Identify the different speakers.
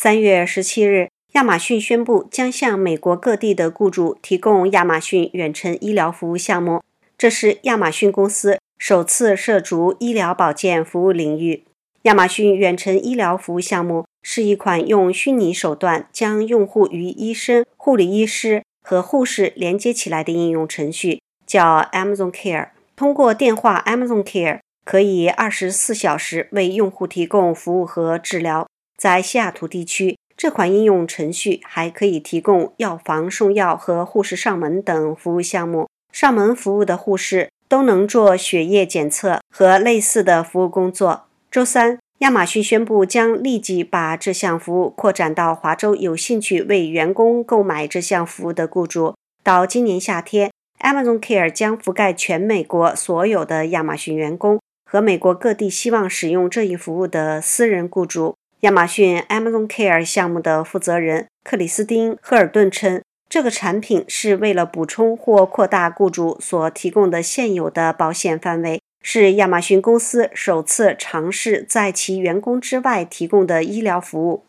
Speaker 1: 3月17日，亚马逊宣布将向美国各地的雇主提供亚马逊远程医疗服务项目，这是亚马逊公司首次涉足医疗保健服务领域。亚马逊远程医疗服务项目是一款用虚拟手段将用户与医生、护理医师和护士连接起来的应用程序，叫 Amazon Care。通过电话 Amazon Care 可以24小时为用户提供服务和治疗。在西雅图地区，这款应用程序还可以提供药房送药和护士上门等服务项目。上门服务的护士都能做血液检测和类似的服务工作。周三，亚马逊宣布将立即把这项服务扩展到华州有兴趣为员工购买这项服务的雇主。到今年夏天， Amazon Care 将覆盖全美国所有的亚马逊员工和美国各地希望使用这一服务的私人雇主。亚马逊 Amazon Care 项目的负责人克里斯汀·赫尔顿称，这个产品是为了补充或扩大雇主所提供的现有的保险范围，是亚马逊公司首次尝试在其员工之外提供的医疗服务。